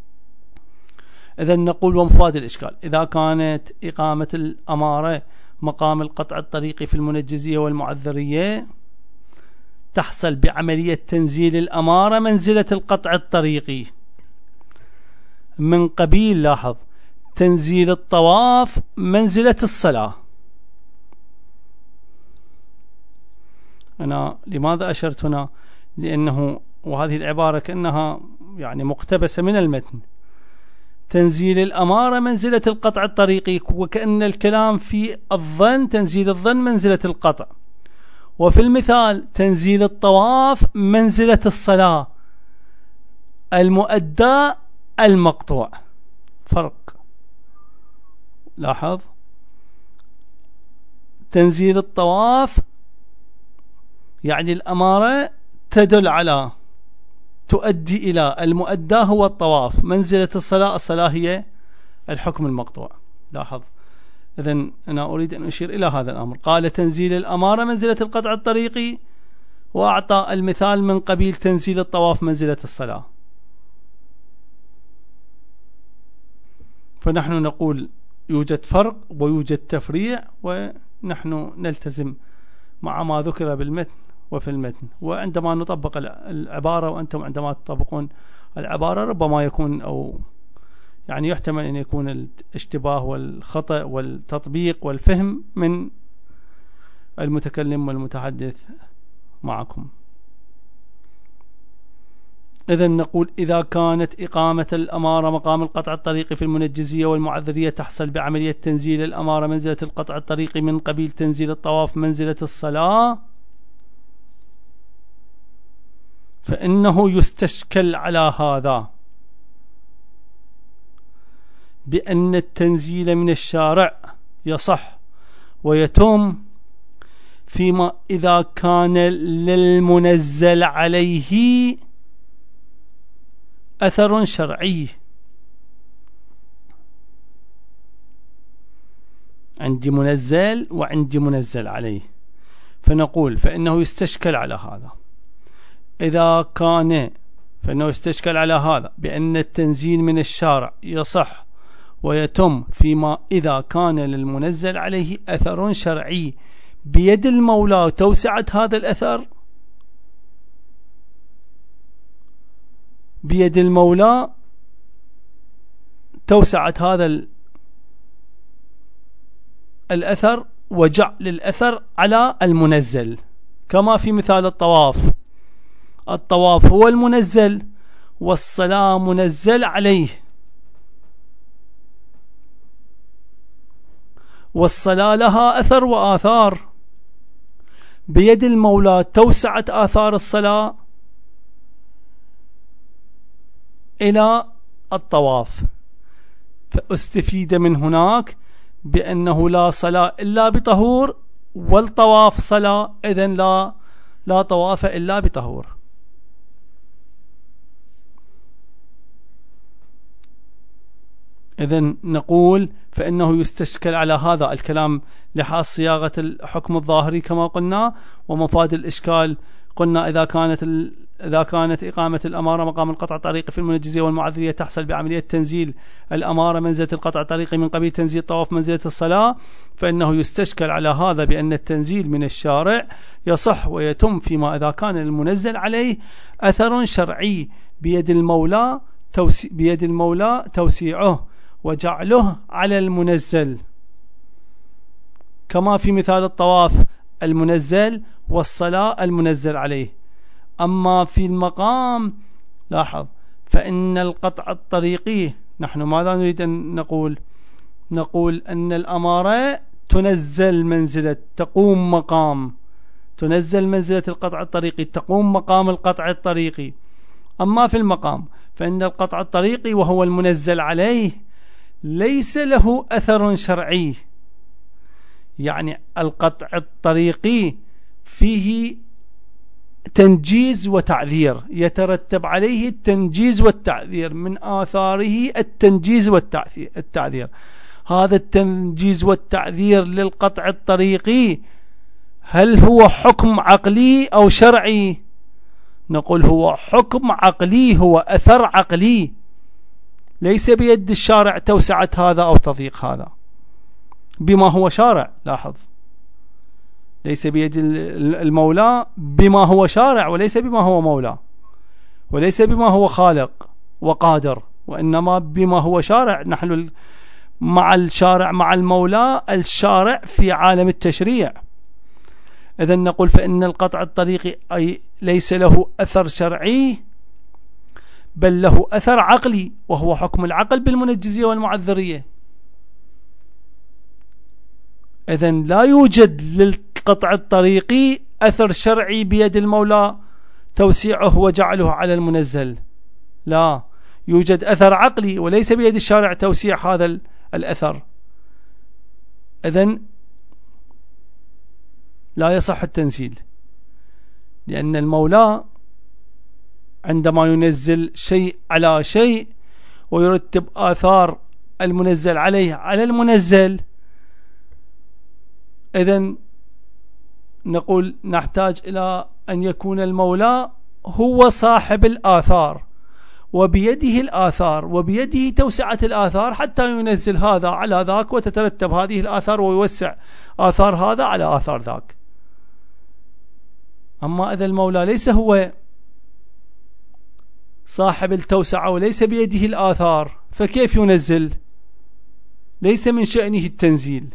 إذن نقول ومفاد الإشكال إذا كانت إقامة الأمارة مقام القطع الطريقي في المنجزية والمعذرية، تحصل بعملية تنزيل الأمارة منزلة القطع الطريقي من قبيل، لاحظ، تنزيل الطواف منزلة الصلاة. أنا لماذا أشرت هنا؟ لأنه وهذه العبارة كأنها يعني مقتبسة من المتن، تنزيل الأمارة منزلة القطع الطريقي، وكأن الكلام في الظن، تنزيل الظن منزلة القطع، وفي المثال تنزيل الطواف منزلة الصلاة، المؤدى المقطوع. فرق، لاحظ، تنزيل الطواف يعني الأمارة تدل على تؤدي إلى المؤدى هو الطواف. منزلة الصلاة هي الحكم المقطوع. لاحظ، إذن أنا أريد أن أشير إلى هذا الأمر. قال تنزيل الأمارة منزلة القطع الطريقي، وأعطى المثال من قبيل تنزيل الطواف منزلة الصلاة. فنحن نقول يوجد فرق ويوجد تفريع، ونحن نلتزم مع ما ذكر بالمتن وفي المتن. وعندما نطبق العبارة وأنتم عندما تطبقون العبارة ربما يكون أو يعني يحتمل أن يكون الاشتباه والخطأ والتطبيق والفهم من المتكلم والمتحدث معكم. إذن نقول إذا كانت إقامة الأمارة مقام القطع الطريقي في المنجزية والمعذرية تحصل بعملية تنزيل الأمارة منزلة القطع الطريقي من قبيل تنزيل الطواف منزلة الصلاة، فإنه يستشكل على هذا بأن التنزيل من الشارع يصح ويتم فيما إذا كان للمنزل عليه أثر شرعي. عندي منزل وعندي منزل عليه، فنقول فإنه يستشكل على هذا فإنه يستشكل على هذا بأن التنزيل من الشارع يصح ويتم فيما إذا كان للمنزل عليه أثر شرعي بيد المولى توسعة هذا الأثر، بيد المولى توسعة هذا الأثر وجعل الأثر على المنزل، كما في مثال الطواف هو المنزل والصلاة منزل عليه، والصلاة لها أثر وآثار، بيد المولى توسعة آثار الصلاة إلى الطواف. فاستفيد من هناك بأنه لا صلاة إلا بطهور، والطواف صلاة، إذن لا طواف إلا بطهور. إذن نقول فإنه يستشكل على هذا الكلام لحاظ صياغة الحكم الظاهري كما قلنا، ومفاد الإشكال قلنا إذا كانت إقامة الأمارة مقام القطع الطريقي في المنجزية والمعذرية تحصل بعملية تنزيل الأمارة منزلة القطع الطريقي من قبيل تنزيل الطواف منزلة الصلاة، فإنه يستشكل على هذا بأن التنزيل من الشارع يصح ويتم فيما إذا كان المنزل عليه أثر شرعي بيد المولى توسيعه وجعله على المنزل، كما في مثال الطواف المنزل والصلاة المنزل عليه. أما في المقام لاحظ فإن القطع الطريقي، نحن ماذا نريد أن نقول أن الأمارة تنزل منزلة تنزل منزلة القطع الطريقي، تقوم مقام القطع الطريقي. أما في المقام فإن القطع الطريقي وهو المنزل عليه ليس له أثر شرعي، يعني القطع الطريقي فيه تنجيز وتعذير، يترتب عليه التنجيز والتعذير، من آثاره التنجيز والتعذير. هذا التنجيز والتعذير للقطع الطريقي هل هو حكم عقلي أو شرعي؟ نقول هو حكم عقلي، هو أثر عقلي، ليس بيد الشارع توسعة هذا أو تضييق هذا بما هو شارع. لاحظ، ليس بيد المولى بما هو شارع، وليس بما هو مولى، وليس بما هو خالق وقادر، وإنما بما هو شارع. نحن مع الشارع مع المولى، الشارع في عالم التشريع. إذن نقول فإن القطع الطريقي أي ليس له أثر شرعي بل له أثر عقلي، وهو حكم العقل بالمنجزية والمعذرية. إذن لا يوجد للقطع الطريقي أثر شرعي بيد المولى توسيعه وجعله على المنزل، لا يوجد أثر عقلي وليس بيد الشارع توسيع هذا الأثر. إذن لا يصح التنزيل، لأن المولى عندما ينزل شيء على شيء ويرتب آثار المنزل عليه على المنزل، إذن نقول نحتاج إلى أن يكون المولى هو صاحب الآثار، وبيده الآثار وبيده توسعة الآثار حتى ينزل هذا على ذاك وتترتب هذه الآثار ويوسع آثار هذا على آثار ذاك. أما إذا المولى ليس هو صاحب التوسعة وليس بيده الآثار فكيف ينزل؟ ليس من شأنه التنزيل،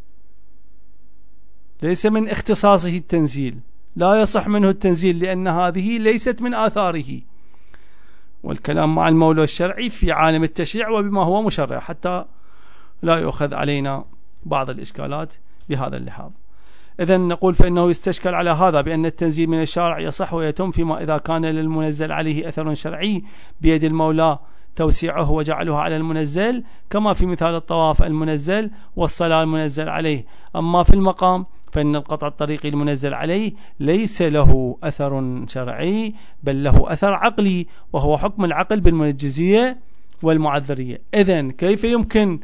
ليس من اختصاصه التنزيل، لا يصح منه التنزيل لأن هذه ليست من آثاره. والكلام مع المولى الشرعي في عالم التشريع وبما هو مشرع حتى لا يؤخذ علينا بعض الإشكالات بهذا اللحاظ. إذن نقول فإنه يستشكل على هذا بأن التنزيل من الشارع يصح ويتم فيما إذا كان للمنزل عليه أثر شرعي بيد المولى توسيعه وجعله على المنزل، كما في مثال الطواف المنزل والصلاة المنزل عليه. أما في المقام فإن القطع الطريقي المنزل عليه ليس له أثر شرعي بل له أثر عقلي، وهو حكم العقل بالمنجزية والمعذرية. إذن كيف يمكن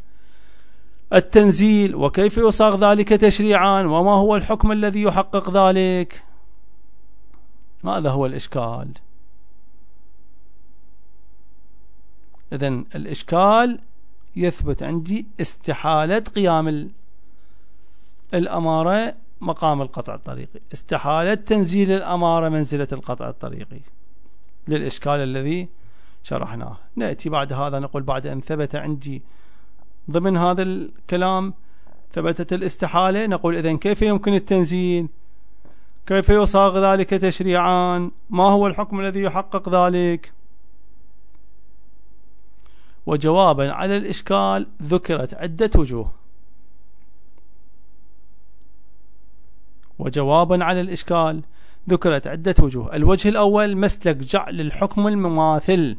التنزيل وكيف يصاغ ذلك تشريعا وما هو الحكم الذي يحقق ذلك؟ هذا هو الإشكال. إذن الإشكال يثبت عندي استحالة قيام الأمارة مقام القطع الطريقي، استحالة تنزيل الأمارة منزلة القطع الطريقي للإشكال الذي شرحناه. نأتي بعد هذا نقول بعد أن ثبت عندي ضمن هذا الكلام ثبتت الاستحالة، نقول إذن كيف يمكن التنزيل؟ كيف يصاغ ذلك تشريعا؟ ما هو الحكم الذي يحقق ذلك؟ وجوابا على الإشكال ذكرت عدة وجوه. وجوابا على الإشكال ذكرت عدة وجوه. الوجه الأول مسلك جعل الحكم المماثل،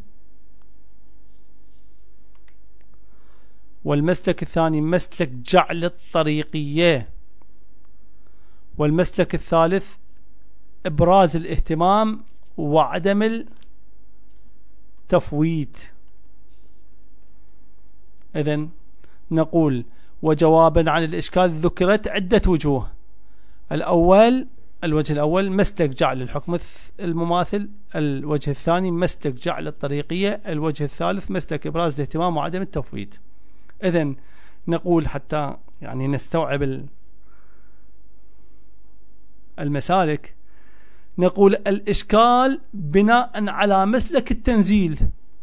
والمسلك الثاني مسلك جعل الطريقية، والمسلك الثالث إبراز الاهتمام وعدم التفويت. إذن نقول وجوابا عن الإشكال ذكرت عدة وجوه. الوجه الأول مسلك جعل الحكم المماثل، الوجه الثاني مسلك جعل الطريقية، الوجه الثالث مسلك إبراز الاهتمام وعدم التفويت. إذن نقول حتى يعني نستوعب المسالك، نقول الإشكال بناء على مسلك التنزيل،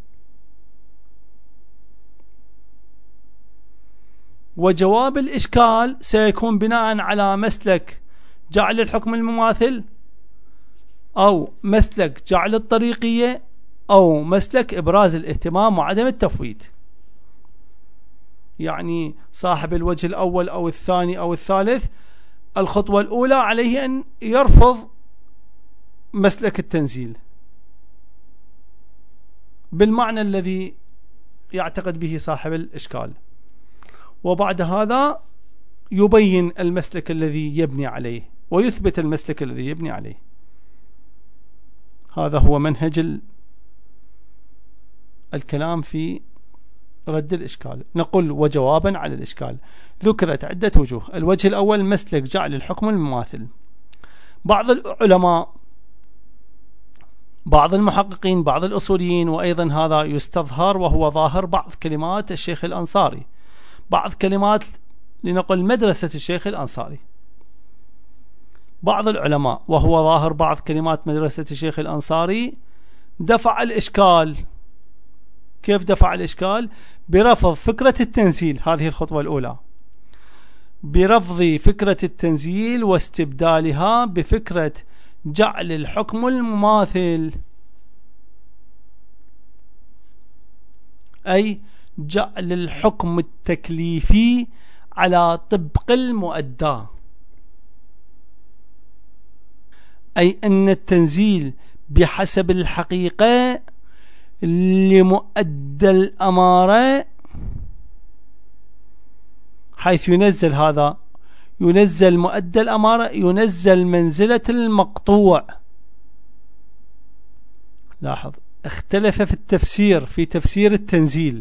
وجواب الإشكال سيكون بناء على مسلك جعل الحكم المماثل أو مسلك جعل الطريقية أو مسلك إبراز الاهتمام وعدم التفويت. يعني صاحب الوجه الأول أو الثاني أو الثالث الخطوة الأولى عليه أن يرفض مسلك التنزيل بالمعنى الذي يعتقد به صاحب الإشكال، وبعد هذا يبين المسلك الذي يبني عليه ويثبت المسلك الذي يبني عليه. هذا هو منهج الكلام في رد الإشكال. نقول وجوابا على الإشكال ذكرت عدة وجوه. الوجه الأول مسلك جعل الحكم المماثل. بعض العلماء، بعض المحققين، بعض الأصوليين، وأيضا هذا يستظهر وهو ظاهر بعض كلمات الشيخ الأنصاري، بعض كلمات لنقل مدرسة الشيخ الأنصاري. بعض العلماء وهو ظاهر بعض كلمات مدرسة الشيخ الأنصاري دفع الإشكال. كيف دفع الإشكال؟ برفض فكرة التنزيل، هذه الخطوة الأولى، برفض فكرة التنزيل واستبدالها بفكرة جعل الحكم المماثل، أي جعل الحكم التكليفي على طبق المؤدى، أي أن التنزيل بحسب الحقيقة لمؤدى الأمارة، حيث ينزل هذا ينزل مؤدى الأمارة ينزل منزلة المقطوع. لاحظ اختلف في التفسير، في تفسير التنزيل،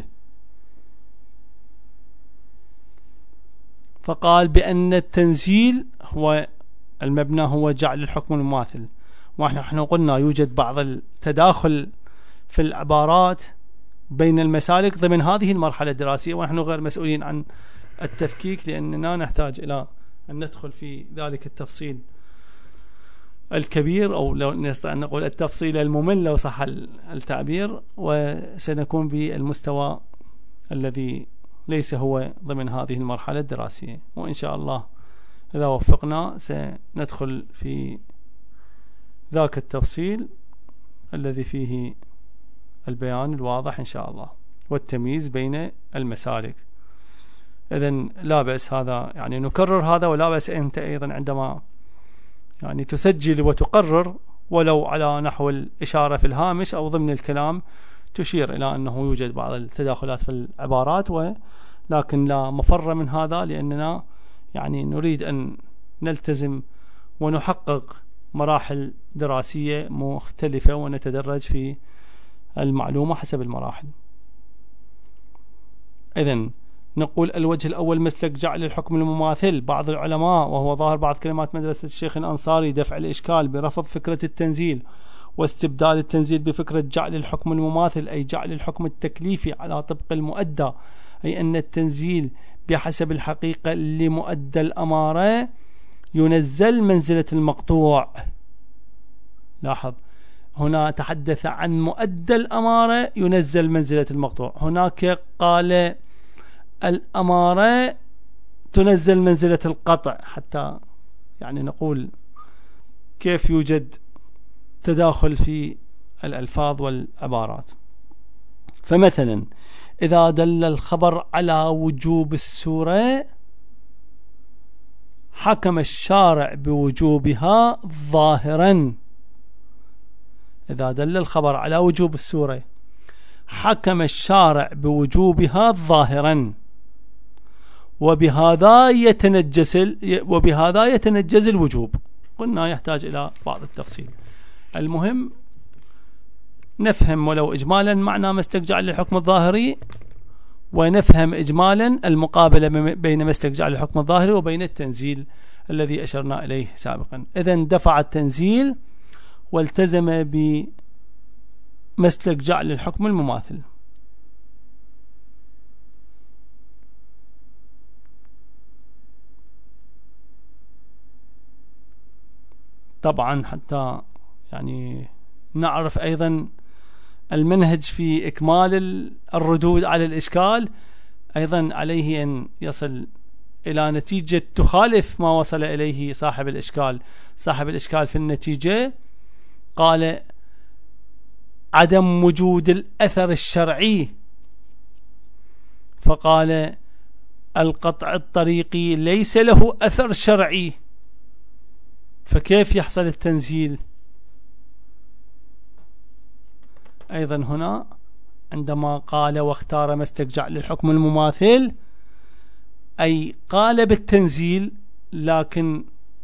فقال بأن التنزيل هو المبنى هو جعل الحكم المماثل. ونحن قلنا يوجد بعض التداخل في العبارات بين المسالك ضمن هذه المرحلة الدراسية، ونحن غير مسؤولين عن التفكيك، لأننا نحتاج إلى أن ندخل في ذلك التفصيل الكبير، أو لو نستطيع أن نقول التفصيل الممل لو صح التعبير، وسنكون بالمستوى الذي ليس هو ضمن هذه المرحلة الدراسية. وإن شاء الله إذا وفقنا سندخل في ذاك التفصيل الذي فيه البيان الواضح إن شاء الله والتمييز بين المسالك. إذن لا بأس هذا، يعني نكرر هذا، ولا بأس أنت أيضا عندما يعني تسجل وتقرر ولو على نحو الإشارة في الهامش أو ضمن الكلام تشير إلى أنه يوجد بعض التداخلات في العبارات، ولكن لا مفر من هذا، لأننا يعني نريد أن نلتزم ونحقق مراحل دراسية مختلفة ونتدرج في المعلومة حسب المراحل. إذن نقول الوجه الأول مسلك جعل الحكم المماثل. بعض العلماء، وهو ظاهر بعض كلمات مدرسة الشيخ الأنصاري، دفع الإشكال برفض فكرة التنزيل واستبدال التنزيل بفكرة جعل الحكم المماثل، أي جعل الحكم التكليفي على طبق المؤدى، أي أن التنزيل بحسب الحقيقة لمؤدى الأمارة ينزل منزلة المقطوع. لاحظ هنا تحدث عن مؤدى الأمارة ينزل منزلة المقطوع، هناك قال الأمارة تنزل منزلة القطع، حتى يعني نقول كيف يوجد تداخل في الألفاظ والعبارات. فمثلا إذا دل الخبر على وجوب السورة حكم الشارع بوجوبها ظاهرا. إذا دل الخبر على وجوب السورة حكم الشارع بوجوبها ظاهرا، وبهذا يتنجز الوجوب. قلنا يحتاج إلى بعض التفصيل. المهم نفهم ولو إجمالا معنى مسلك جعل الحكم الظاهري، ونفهم إجمالا المقابلة بين مسلك جعل الحكم الظاهري وبين التنزيل الذي أشرنا إليه سابقا. إذن دفع التنزيل والتزم بمسلك جعل الحكم المماثل. طبعا حتى يعني نعرف أيضا المنهج في إكمال الردود على الإشكال، أيضا عليه أن يصل إلى نتيجة تخالف ما وصل إليه صاحب الإشكال. صاحب الإشكال في النتيجة قال عدم وجود الأثر الشرعي، فقال القطع الطريقي ليس له أثر شرعي، فكيف يحصل التنزيل؟ أيضا هنا عندما قال واختار مسلك جعل الحكم المماثل، أي قال بالتنزيل، لكن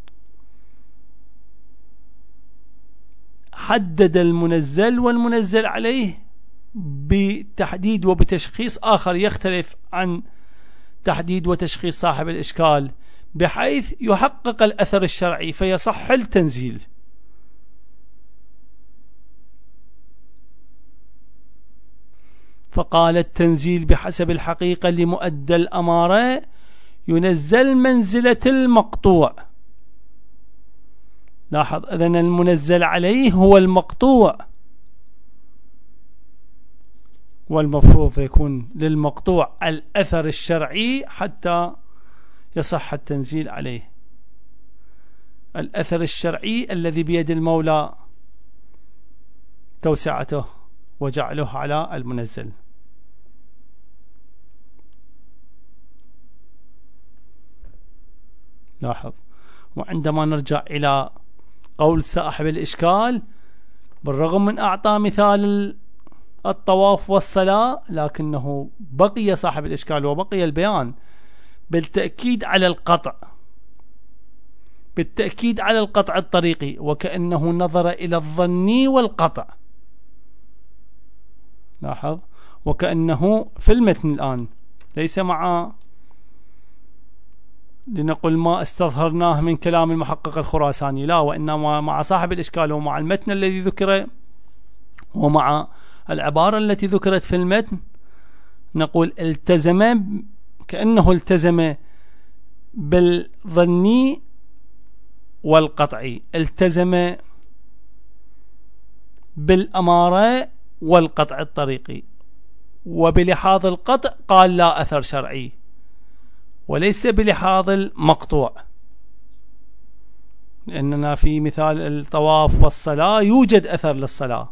حدد المنزل والمنزل عليه بتحديد وبتشخيص آخر يختلف عن تحديد وتشخيص صاحب الإشكال، بحيث يحقق الأثر الشرعي فيصح التنزيل. فقال التنزيل بحسب الحقيقة لمؤدى الأمارة ينزل منزلة المقطوع. لاحظ إذن المنزل عليه هو المقطوع، والمفروض يكون للمقطوع الأثر الشرعي حتى يصح التنزيل عليه. الأثر الشرعي الذي بيد المولى توسعته وجعله على المنزل. لاحظ، وعندما نرجع إلى قول صاحب الإشكال، بالرغم من أعطى مثال الطواف والصلاة، لكنه بقي صاحب الإشكال وبقي البيان بالتأكيد على القطع، بالتأكيد على القطع الطريقي، وكأنه نظر إلى الظني والقطع. لاحظ، وكأنه في المتن الآن، ليس مع لنقل ما استظهرناه من كلام المحقق الخراساني، لا، وإنما مع صاحب الإشكال ومع المتن الذي ذكر ومع العبارة التي ذكرت في المتن. نقول التزم، كأنه التزم بالظني والقطعي، التزم بالأمارة والقطع الطريقي، وبلحاظ القطع قال لا أثر شرعي، وليس بلحاظ المقطوع، لأننا في مثال الطواف والصلاة يوجد أثر للصلاة.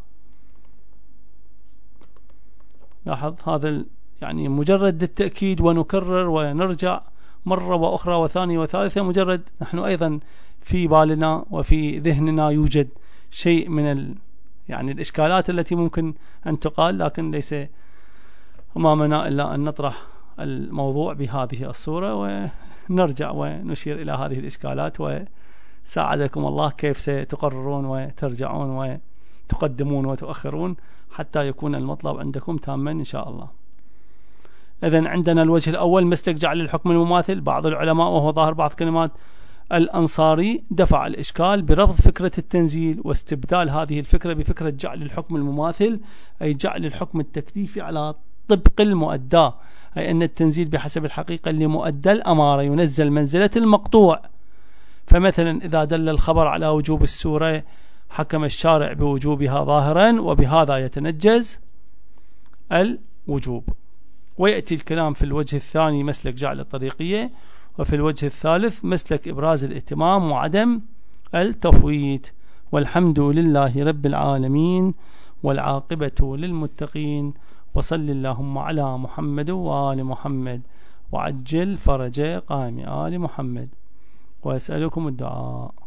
لاحظ هذا يعني مجرد التأكيد، ونكرر ونرجع مرة وأخرى وثانية وثالثة، مجرد نحن أيضا في بالنا وفي ذهننا يوجد شيء من يعني الإشكالات التي ممكن أن تقال، لكن ليس أمامنا إلا أن نطرح الموضوع بهذه الصورة ونرجع ونشير إلى هذه الإشكالات، وساعدكم الله كيف ستقررون وترجعون وتقدمون وتؤخرون حتى يكون المطلب عندكم تاما إن شاء الله. إذن عندنا الوجه الأول مسلك جعل الحكم المماثل. بعض العلماء، وهو ظاهر بعض كلمات الأنصاري، دفع الإشكال برفض فكرة التنزيل واستبدال هذه الفكرة بفكرة جعل الحكم المماثل، أي جعل الحكم التكليفي على طبق المؤدى، أي أن التنزيل بحسب الحقيقة اللي مؤدى الأمارة ينزل منزلة المقطوع. فمثلا إذا دل الخبر على وجوب السورة حكم الشارع بوجوبها ظاهرا، وبهذا يتنجز الوجوب. ويأتي الكلام في الوجه الثاني مسلك جعل الطريقية، وفي الوجه الثالث مسلك إبراز الاهتمام وعدم التفويت. والحمد لله رب العالمين، والعاقبة للمتقين، وصل اللهم على محمد وآل محمد، وعجل فرج قائم آل محمد، وأسألكم الدعاء.